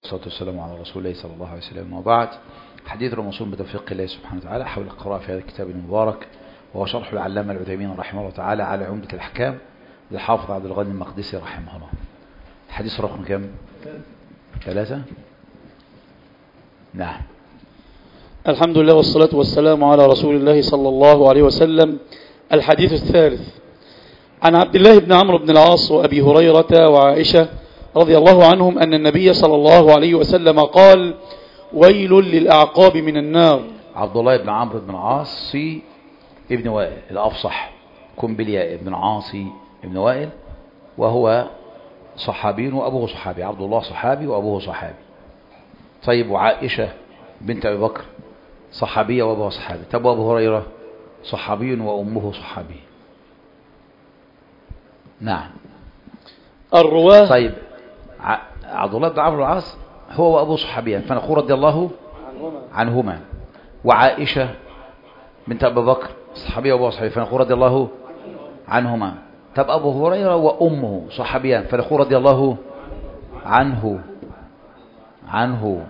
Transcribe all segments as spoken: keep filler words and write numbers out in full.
والصلاة والسلام على رسول الله صلى الله عليه وسلم. وبعد، حديث الموصول بتوفيق الله سبحانه وتعالى حول القراءة في هذا الكتاب المبارك، وهو شرح العلامة العثيمين رحمه الله تعالى على عمدة الأحكام للحافظ عبد الغني المقدسي رحمه الله. الحديث رقم كم؟ ثلاثة. نعم. الحمد لله والصلاة والسلام على رسول الله صلى الله عليه وسلم. الحديث الثالث عن عبد الله بن عمرو بن العاص وأبي هريرة وعائشة رضي الله عنهم أن النبي صلى الله عليه وسلم قال: ويل للأعقاب من النار. عبد الله بن عمرو بن العاص ابن وائل الأفصح كن بالياء ابن عاصي ابن وائل، وهو صحابي وأبوه صحابي. عبد الله صحابي وأبوه صحابي. طيب، وعائشة بنت أبي بكر صحابية وأبوها صحابي. طب وأبو هريرة صحابي وأمه صحابي. نعم. الرواه. طيب، عبد الله بن عمرو بن العاص هو وأبوه صحابيان، فنقول رضي الله عنهما. وعائشة بنت أبي بكر صحابية وأبوها صحابي، فنقول رضي الله عنهما. طب أبو هريرة وأمه صحابيان، فنقول رضي الله عنه عنه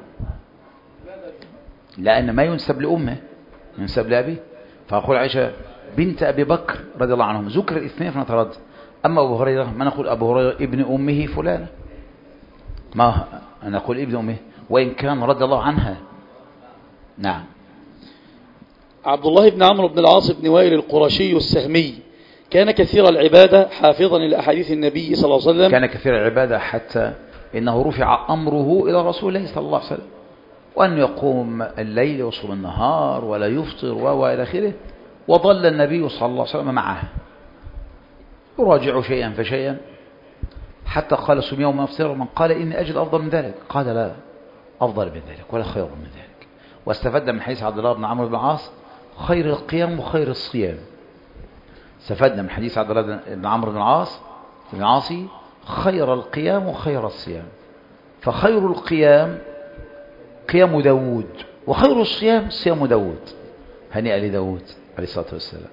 لأن ما ينسب لأمه ينسب لأبيه، فنقول عائشة بنت أبي بكر رضي الله عنهم. ذكر الاثنين فنترد. أما أبو هريرة ما نقول أبو هريرة ابن أمه فلانة، ما نقول ابن أمه وإن كان رضي الله عنها. نعم. عبد الله بن عمرو بن العاص بن وائل القرشي السهمي كان كثير العبادة حافظا لأحاديث النبي صلى الله عليه وسلم. كان كثير العبادة حتى إنه رفع أمره إلى رسول الله صلى الله عليه وسلم، وأن يقوم الليل ويصوم النهار ولا يفطر وإلى آخره. وظل النبي صلى الله عليه وسلم معه يراجع شيئا فشيئا، حتى قال: صم يوم أفطر. من قال إني أجد أفضل من ذلك، قال: لا أفضل من ذلك ولا خير من ذلك. واستفدنا من حديث عبد الله بن عمرو بن العاص خير القيام وخير الصيام. استفدنا من حديث عبد الله بن عمرو بن العاص بن عاصي خير القيام وخير الصيام. فخير القيام قيام داود، وخير الصيام صيام داود. هنيئا لداود عليه الصلاة والسلام.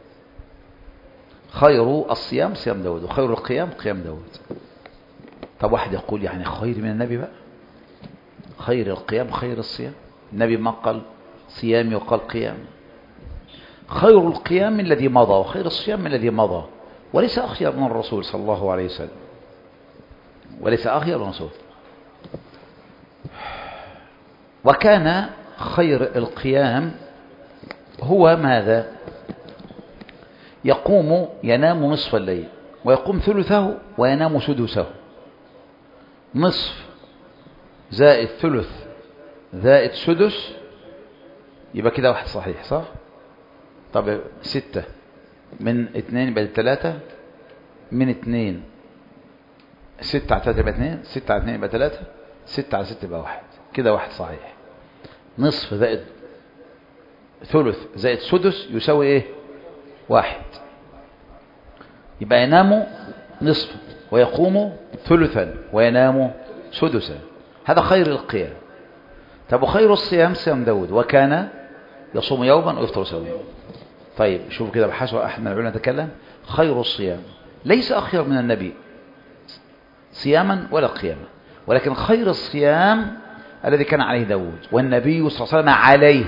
خير الصيام صيام داود، وخير القيام قيام داود. طب واحد يقول يعني خير من النبي بقى؟ خير القيام خير الصيام. النبي ما قال صيام وقال قيام. خير القيام الذي مضى، وخير الصيام الذي مضى، وليس أخير من الرسول صلى الله عليه وسلم، وليس أخير من الرسول. وكان خير القيام هو ماذا؟ يقوم ينام نصف الليل ويقوم ثلثه وينام سدسه. نصف زائد ثلث زائد سدس يبقى كده واحد صحيح، صح؟ طب ستة من اثنين يبقى ثلاثة، من اثنين ستة على ثلاثة يبقى اثنين، ستة على اثنين يبقى ثلاثة، ستة على ستة يبقى واحد، كده واحد صحيح. نصف زائد ثلث زائد سدس يساوي ايه؟ واحد. يبقى ينام نصف ويقوم ثلثا وينام سدسا. هذا خير القيام. طب وخير الصيام صيام داود، وكان يصوم يوما ويفطر يوما. طيب شوفوا كده، بحسب أحد من العلماء تكلم: خير الصيام ليس أخير من النبي صياما ولا قياما، ولكن خير الصيام الذي كان عليه داود والنبي صلى الله عليه وسلم عليه،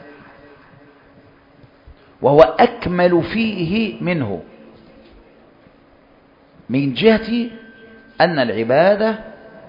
وهو أكمل فيه منه، من جهة أن العبادة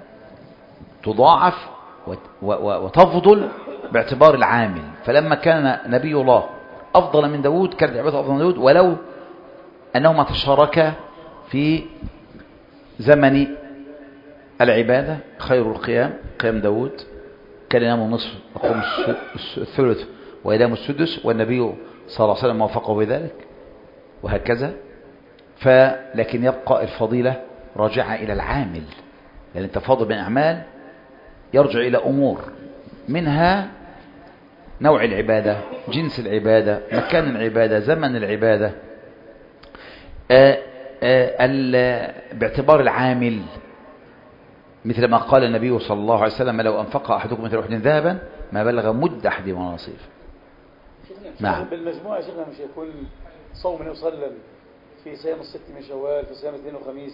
تضاعف وتفضل باعتبار العامل. فلما كان نبي الله أفضل من داود كانت العبادة أفضل من داود، ولو أنهما تشاركا في زمن العبادة. خير القيام قيام داود، كان ينام النصف يقوم الثلث وينام السدس، والنبي صلى الله عليه وسلم وافقه بذلك، وهكذا. فلكن يبقى الفضيلة راجعة إلى العامل، لأن التفاضل بين الأعمال يرجع إلى أمور، منها نوع العبادة، جنس العبادة، مكان العبادة، زمن العبادة، آآ آآ باعتبار العامل. مثل ما قال النبي صلى الله عليه وسلم: لو أنفق أحدكم مثل أحد ذهبا ما بلغ مد أحدهم ولا نصيف. نعم. بالمجموعة شيخنا مش يكون صوم النبي صلى الله عليه وسلم في صيام الست من شوال، في صيام الاثنين وخميس،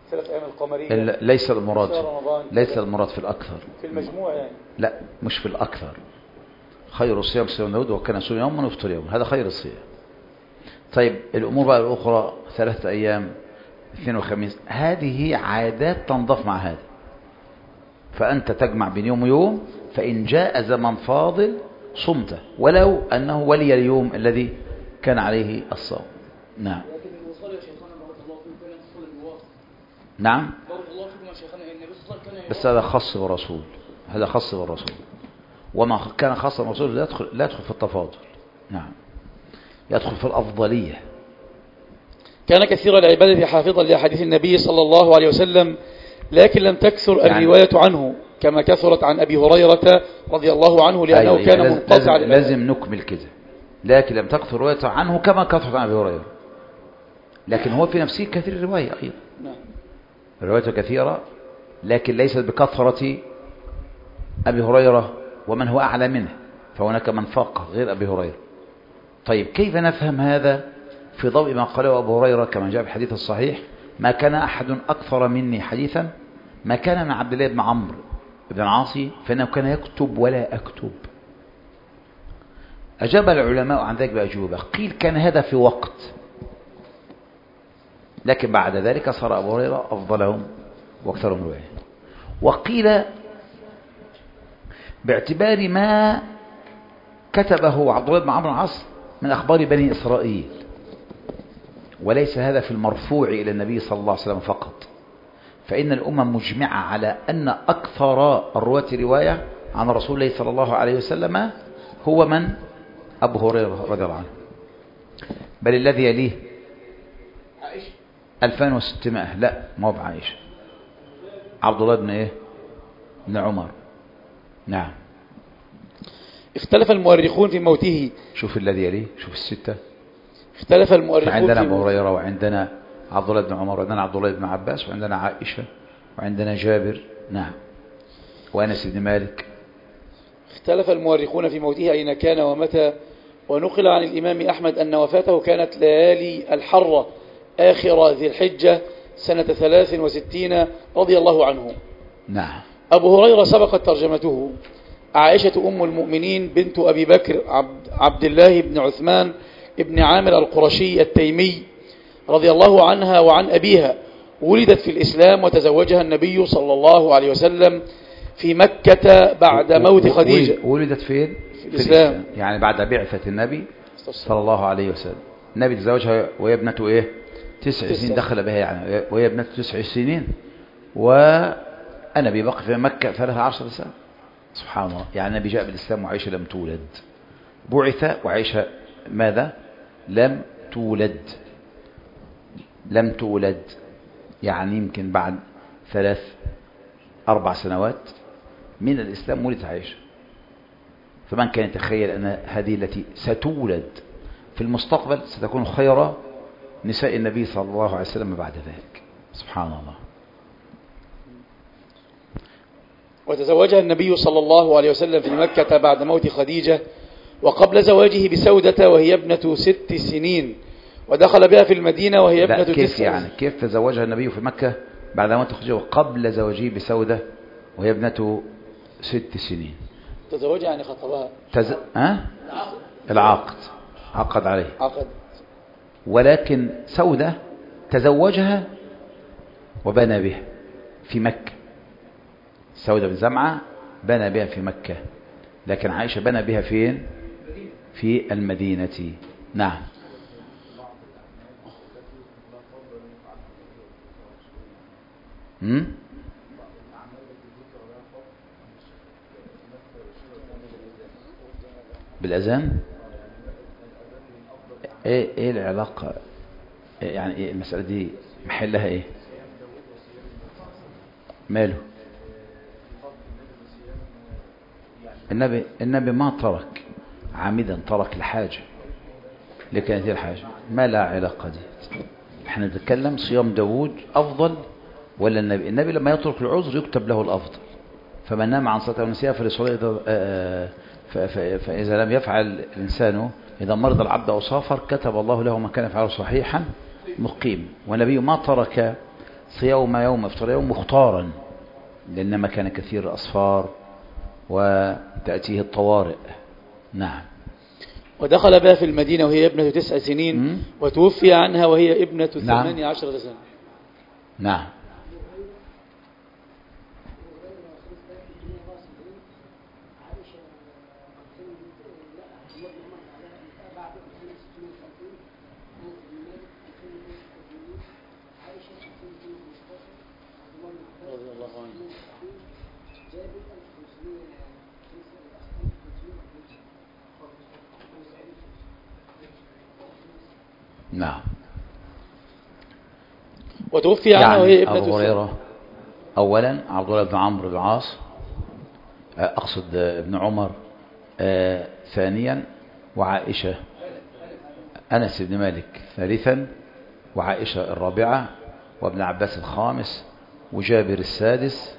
ثلاث أيام القمرية ليس المراد رمضان ليس المراد في الأكثر في المجموع يعني. لا مش في الأكثر. خير الصيام صيام داود وكان يصوم يوما ويفطر يوما، هذا خير الصيام. طيب الأمور بقى الأخرى ثلاثة أيام اثنين وخميس، هذه عادات تنضاف مع هذا، فأنت تجمع بين يوم ويوم، فإن جاء زمن فاضل صمته ولو أنه ولي اليوم الذي كان عليه الصوم. نعم. لكن الوصال يا شيخنا بارك الله فيكم كان يصل الواصل. نعم. بارك الله فيكم يا شيخنا ان النبي صلى الله عليه وسلم كان بس هذا خاص بالرسول، هذا خاص بالرسول، وما كان خاصا بالرسول لا يدخل لا يدخل في التفاضل. نعم. يدخل في الأفضلية. كان كثير العبادة حافظا لأحاديث النبي صلى الله عليه وسلم، لكن لم تكثر يعني الرواية عنه كما كثرت عن أبي هريرة رضي الله عنه، لأنه أيوة كان منقطع. لازم, لازم نكمل كده، لكن لم تكثر رواية عنه كما كثرت عن أبي هريرة، لكن هو في نفسه كثير الرواية أيضا. نعم. الرواية كثيرة لكن ليست بكثرة أبي هريرة ومن هو أعلى منه، فهناك من فاق غير أبي هريرة. طيب كيف نفهم هذا في ضوء ما قاله أبو هريرة كما جاء في الحديث الصحيح: ما كان أحد أكثر مني حديثا ما كان من عبد الله بن عمرو بن العاص فإنه كان يكتب ولا أكتب. أجاب العلماء عن ذلك بأجوبة، قيل كان هذا في وقت، لكن بعد ذلك صار أبو هريرة أفضلهم وأكثرهم رواية. وقيل باعتبار ما كتبه عبد الله بن عمرو بن العاص من أخبار بني إسرائيل، وليس هذا في المرفوع إلى النبي صلى الله عليه وسلم فقط، فإن الأمة مجمعة على أن أكثر الرواة رواية عن رسول الله صلى الله عليه وسلم هو من؟ أبو هريرة رضي الله عنه، بل الذي يليه عائشة ألفين وستمائة. لا ما هو بعائشة، عبد الله بن إيه؟ بن عمر. نعم. اختلف المؤرخون في موته. شوف الذي يليه، شوف الستة. اختلف المؤرخون عندنا أبو هريرة وعندنا عبد الله بن عمر وعندنا عبد الله بن عباس وعندنا عائشة وعندنا جابر. نعم. وأنس بن مالك. اختلف المؤرخون في موته أين كان ومتى، ونقل عن الإمام أحمد أن وفاته كانت ليالي الحرة آخر ذي الحجة سنة ثلاث وستين رضي الله عنه. نعم. أبو هريرة سبقت ترجمته. عائشة أم المؤمنين بنت أبي بكر عبد, عبد الله بن عثمان ابن عامر القرشي التيمي رضي الله عنها وعن أبيها، ولدت في الإسلام وتزوجها النبي صلى الله عليه وسلم في مكة بعد موت خديجة. ولدت فين؟ في الإسلام. في الإسلام يعني بعد بعثة النبي صلى الله عليه وسلم. النبي تزوجها وهي ابنته إيه؟ تسع سنين، دخل بها يعني وهي ابنته تسع سنين، والنبي بقي في مكة ثلاث عشر سنة. سبحان الله. يعني النبي جاء بالإسلام وعائشة لم تولد، بعث وعائشة ماذا؟ لم تولد. لم تولد يعني يمكن بعد ثلاث أربع سنوات من الإسلام ولدت عائشة. فمن كان يتخيل أن هذه التي ستولد في المستقبل ستكون خير نساء النبي صلى الله عليه وسلم بعد ذلك. سبحان الله. وتزوجها النبي صلى الله عليه وسلم في مكة بعد موت خديجة، وقبل زواجه بسودة وهي ابنة ست سنين، ودخل بها في المدينة وهي ابنة تسع. كيف يعني؟ كيف تزوجها النبي في مكة بعد موت خديجة وقبل زواجه بسودة وهي ابنة ست سنين؟ تزوجها يعني خطبها. تز... أه؟ العقد، عقد عليه عقد. ولكن سودة تزوجها وبنى بها في مكة. سودة بن زمعة بنى بها في مكة، لكن عائشة بنى بها فين؟ في المدينة. نعم. هم؟ بالأذان؟ ايه ايه العلاقة؟ إيه يعني ايه المسألة دي محلها ايه؟ ماله؟ النبي النبي ما ترك عامدا، ترك لحاجة، لكانت هي الحاجة، ما لا علاقة دي. احنا بنتكلم صيام داود أفضل ولا النبي؟ النبي لما يترك العذر يكتب له الأفضل، فمن نام عن صلاة ونسيها فلصلاة، فإذا لم يفعل الإنسان إذا مرض العبد أو سافر كتب الله له ما كان يفعله صحيحا مقيم. والنبي ما ترك صيام يوم افطر يوم مختارا، لأنما كان كثير الأصفار وتأتيه الطوارئ. نعم. ودخل بها في المدينة وهي ابنة تسع سنين مم. وتوفي عنها وهي ابنة نعم. ثمانية عشرة سنة. نعم. رضي الله عنه. نعم. وتوفي عنها يعني وهي ابنة أبو هريرة أولا عبد الله بن عمرو بن العاص، أقصد ابن عمر، آه ثانيا وعائشة، أنس بن مالك ثالثا، وعائشة الرابعة، وابن عباس الخامس، وجابر السادس،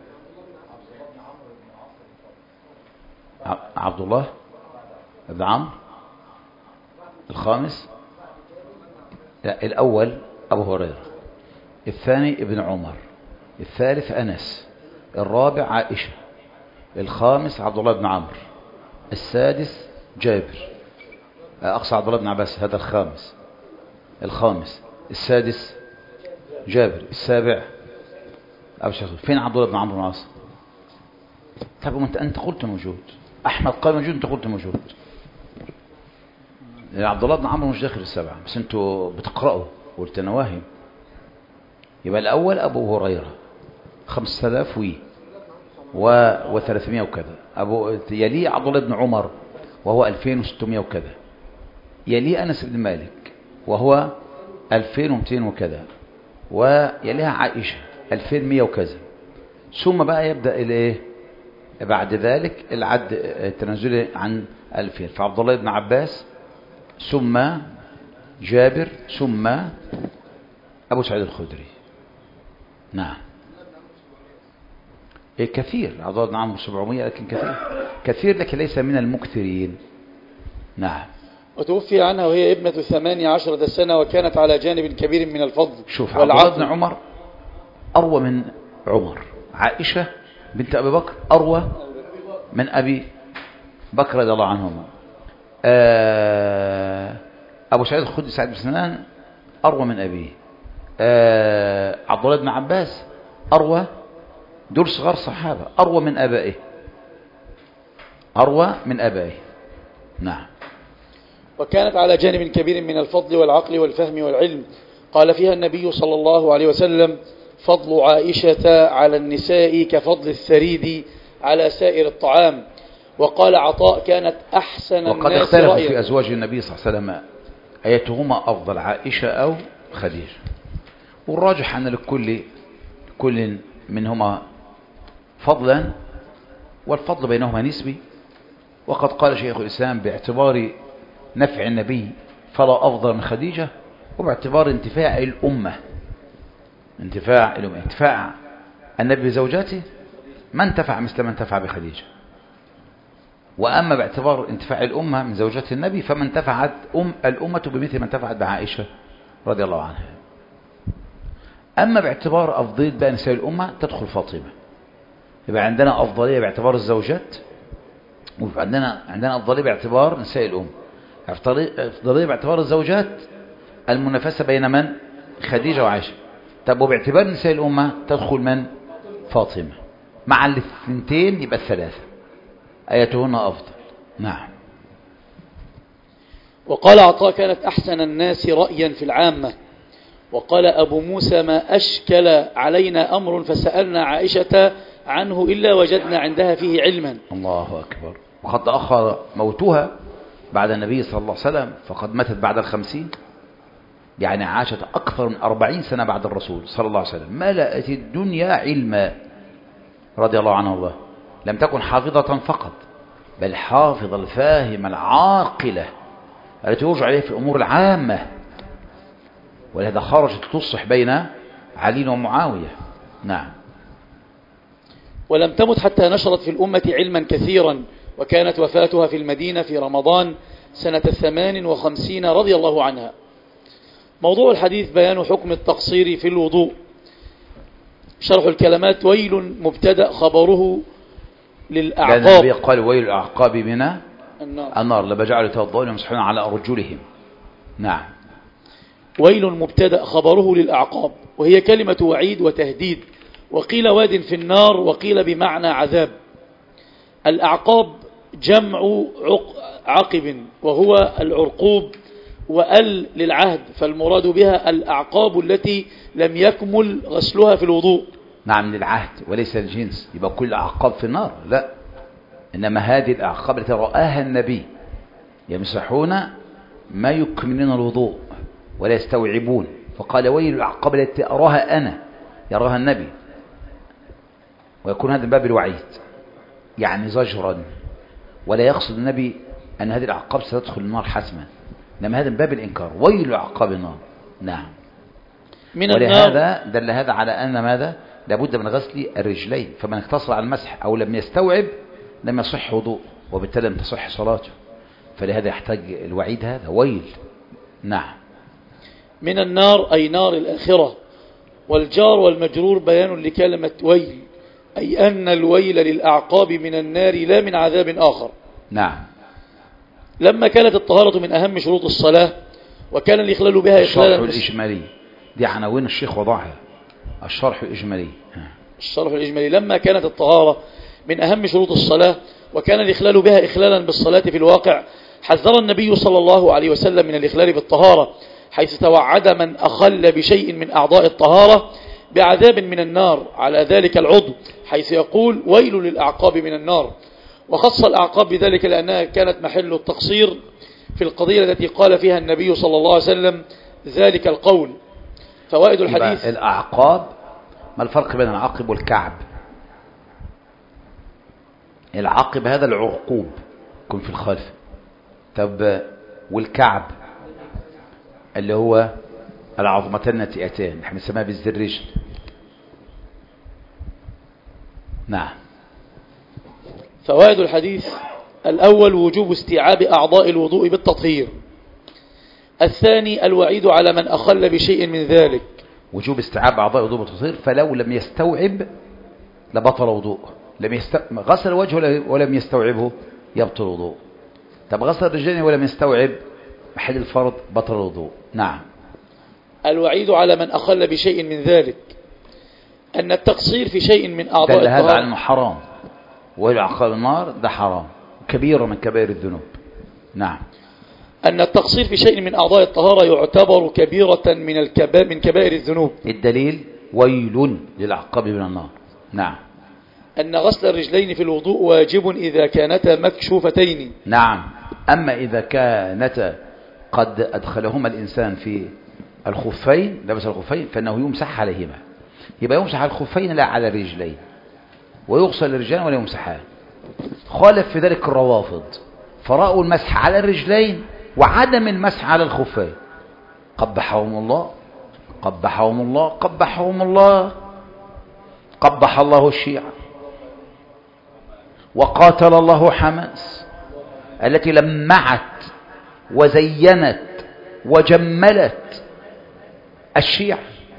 عبد الله بن عمرو الخامس، لا الأول أبو هريرة، الثاني ابن عمر، الثالث أنس، الرابع عائشة، الخامس عبد الله بن عمرو، السادس جابر، أقصى عبد الله بن عباس هذا الخامس، الخامس، السادس جابر، السابع أبو شيخ. فين عبد الله بن عمرو بن العاص؟ طب انت انت قلت موجود، احمد قال موجود، انت قلت موجود. عبد الله بن عمرو مش داخل السبعه، بس انتوا بتقراوا قلت انا واهم. يبقى الاول ابو هريره خمسة آلاف وي و ثلاثمائة وكذا، ابو يليه عبد الله بن عمر وهو ألفين وستمائة وكذا، يليه انس بن مالك وهو ألفين ومئتين وكذا، ويليها عائشه ألفين ومئة وكذا. ثم بقى يبدا الايه بعد ذلك العد التنازلي عن ألفين، فعبد الله بن عباس، ثم جابر، ثم أبو سعيد الخدري. نعم. إيه كثير، عبد الله بن عمرو سبعمائة، لكن كثير كثير لكن ليس من المكثرين. نعم. وتوفي عنها وهي ابنة ثمانية عشرة سنة وكانت على جانب كبير من الفضل. شوف عبد الله بن عمر أروى من عمر، عائشة بنت أبي بكر أروى من أبي بكر رضي الله عنهما، أبو سعيد الخدري سعد بن سنان أروى من أبيه، عبد الله بن عباس أروى، دول صغار صحابة، أروى من أبائه، أروى من أبائه. نعم. وكانت على جانب كبير من الفضل والعقل والفهم والعلم. قال فيها النبي صلى الله عليه وسلم: فضل عائشة على النساء كفضل الثريد على سائر الطعام. وقال عطاء: كانت أحسن وقد الناس اختلفوا رأيا. في أزواج النبي صلى الله عليه وسلم أيتهما أفضل، عائشة أو خديجة، والراجح أن لكل كل منهما فضلا، والفضل بينهما نسبي. وقد قال شيخ الإسلام: باعتبار نفع النبي فلا أفضل من خديجة، وباعتبار انتفاع الأمة انتفاع الأمة انتفاع النبي بزوجاته ما انتفع مثل ما انتفع بخديجة. وأما باعتبار انتفاع الأمة من زوجات النبي فما انتفعت أم الأمة بمثل ما انتفعت بعائشة رضي الله عنها. أما باعتبار أفضلية بقى نساء الأمة تدخل فاطمة، يبقى عندنا أفضلية باعتبار الزوجات، ويبقى عندنا عندنا أفضلية باعتبار نساء الأمة. أفضلية باعتبار الزوجات المنافسة بين من؟ خديجة وعائشة. طب وباعتبار نساء الأمة تدخل من؟ فاطمة. مع الاثنتين يبقى الثلاثة أيتهن أفضل. نعم. وقال عطاء: كانت أحسن الناس رأيا في العامة. وقال أبو موسى: ما أشكل علينا أمر فسألنا عائشة عنه إلا وجدنا عندها فيه علما. الله أكبر. وقد تأخر موتها بعد النبي صلى الله عليه وسلم، فقد ماتت بعد الخمسين، يعني عاشت أكثر من أربعين سنة بعد الرسول صلى الله عليه وسلم. ملأت الدنيا علما رضي الله عنه. الله لم تكن حافظة فقط، بل حافظة الفاهمة العاقلة التي يرجع عليها في الأمور العامة، ولهذا خرجت تصلح بين علي ومعاوية. نعم. ولم تمت حتى نشرت في الأمة علما كثيرا، وكانت وفاتها في المدينة في رمضان سنة ثمان وخمسين رضي الله عنها. موضوع الحديث بيان حكم التقصير في الوضوء. شرح الكلمات. ويل مبتدأ خبره لأن للأعقاب. النبي قال ويل الأعقاب من النار. النار لما جعلوا يتوضؤون ويمسحون على أرجلهم. نعم. ويل مبتدأ خبره للأعقاب، وهي كلمة وعيد وتهديد، وقيل واد في النار وقيل بمعنى عذاب. الأعقاب جمع عق عقب وهو العرقوب، وأل للعهد، فالمراد بها الأعقاب التي لم يكمل غسلها في الوضوء. نعم، للعهد وليس الجنس، يبقى كل أعقاب في النار لا، إنما هذه الأعقاب التي رآها النبي يمسحون ما يكملون الوضوء ولا يستوعبون، فقال ويل الأعقاب التي أراها أنا يراها النبي، ويكون هذا باب الوعيد يعني زجرا، ولا يقصد النبي أن هذه الأعقاب ستدخل النار حتما، إنما هذا من باب الإنكار، ويل أعقاب النار. نعم. من ولهذا دل هذا على أن ماذا لابد من غسل الرجلين، فمن اقتصر على المسح أو لم يستوعب لم يصح وضوء، وبالتالي لم تصح صلاته، فلهذا يحتاج الوعيد هذا ويل. نعم. من النار أي نار الآخرة، والجار والمجرور بيان لكلمة ويل، أي أن الويل للأعقاب من النار لا من عذاب آخر. نعم. لما كانت الطهارة من أهم شروط الصلاة، وكان الإخلال بها الشرح إخلالا الإجمالي، دي عناوين الشيخ وضعها، الشرح الإجمالي. الشرح الإجمالي لما كانت الطهارة من أهم شروط الصلاة، وكان الإخلال بها إخلالا بالصلاة في الواقع، حذر النبي صلى الله عليه وسلم من الإخلال بالطهارة، حيث توعد من أخل بشيء من أعضاء الطهارة بعذاب من النار على ذلك العضو، حيث يقول ويل للأعقاب من النار، وخص الأعقاب بذلك لأنها كانت محل التقصير في القضية التي قال فيها النبي صلى الله عليه وسلم ذلك القول. فوائد الحديث. الأعقاب، ما الفرق بين العقب والكعب؟ العقب هذا العرقوب يكون في الخلف، طب والكعب اللي هو العظمتان الناتئتان نحن نسميها بالزرجل. نعم. فوائد الحديث. الأول وجوب استيعاب أعضاء الوضوء بالتطهير. الثاني الوعيد على من أخل بشيء من ذلك، وجوب استيعاب أعضاء الوضوء بالتطهير، فلو لم يستوعب لبطل وضوء، لم يست... غسل وجهه ولم يستوعبه يبطل وضوء. طب غسل الرجلين ولم يستوعب محل الفرض بطل الوضوء. نعم. الوعيد على من أخل بشيء من ذلك، أن التقصير في شيء من أعضاء دل هذا الطهارة على أنه حرام، وإلى عقاب النار ده حرام كبيرة من كبائر الذنوب. نعم. أن التقصير في شيء من أعضاء الطهارة يعتبر كبيرة من الكبائر من كبائر الذنوب. الدليل ويل للعقاب من النار. نعم. أن غسل الرجلين في الوضوء واجب إذا كانتا مكشوفتين. نعم. أما إذا كانتا قد أدخلهما الإنسان في الخفين، لبس الخفين، فإنه يمسح عليهما، يبقى يمسح على الخفين لا على الرجلين، ويغسل الرجلين ولا يمسحان. خالف في ذلك الروافض، فرأوا المسح على الرجلين وعدم المسح على الخفين، قبحهم الله قبحهم الله قبحهم الله قبح الله الشيعة، وقاتل الله حماس التي لمعت وزينت وجملت الشيعة.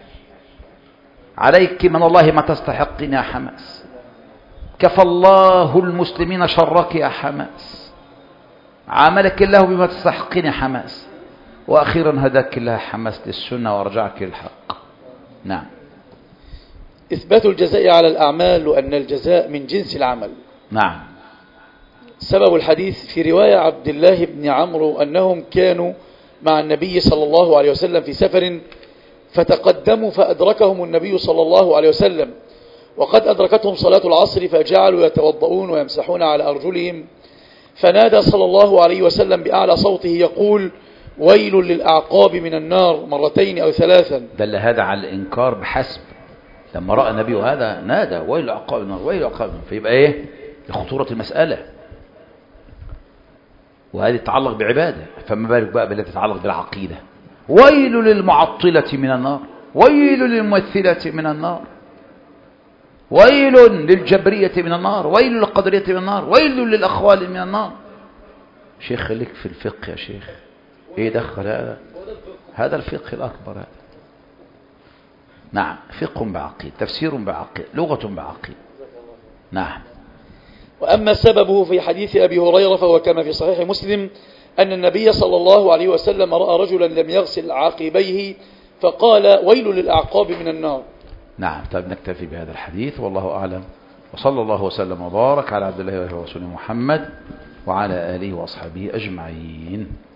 عليك من الله ما تستحقين يا حماس، كفى الله المسلمين شرك يا حماس، عاملك الله بما تستحقين يا حماس، وأخيرا هداك الله حماس للسنة وارجعك للحق. نعم. إثبات الجزاء على الأعمال، وأن الجزاء من جنس العمل. نعم. سبب الحديث في رواية عبد الله بن عمرو أنهم كانوا مع النبي صلى الله عليه وسلم في سفر، فتقدموا فأدركهم النبي صلى الله عليه وسلم وقد أدركتهم صلاة العصر، فجعلوا يتوضؤون ويمسحون على أرجلهم، فنادى صلى الله عليه وسلم بأعلى صوته يقول ويل للأعقاب من النار مرتين أو ثلاثا. دل هذا على الإنكار بحسب، لما رأى النبي هذا نادى ويل للأعقاب من النار ويل للأعقاب من النار، فيبقى إيه لخطورة المسألة، وهذه تتعلق بعبادة، فما بالك بقى بالتي تتعلق بالعقيدة. ويل للمعطلة من النار، ويل للممثلة من النار، ويل للجبرية من النار، ويل للقدرية من النار، ويل للأخوال من النار. شيخ خليك في الفقه يا شيخ، ايه دخل هذا؟ هذا الفقه الأكبر هذا. نعم، فقه بعقيد، تفسير بعقيد، لغة بعقيد. نعم. وأما سببه في حديث أبي هريرة فهو كما في صحيح مسلم أن النبي صلى الله عليه وسلم رأى رجلا لم يغسل عاقبيه فقال ويل للأعقاب من النار. نعم. طيب نكتفي بهذا الحديث والله أعلم، وصلى الله وسلم وبارك على عبد الله ورسوله محمد وعلى آله وأصحابه أجمعين.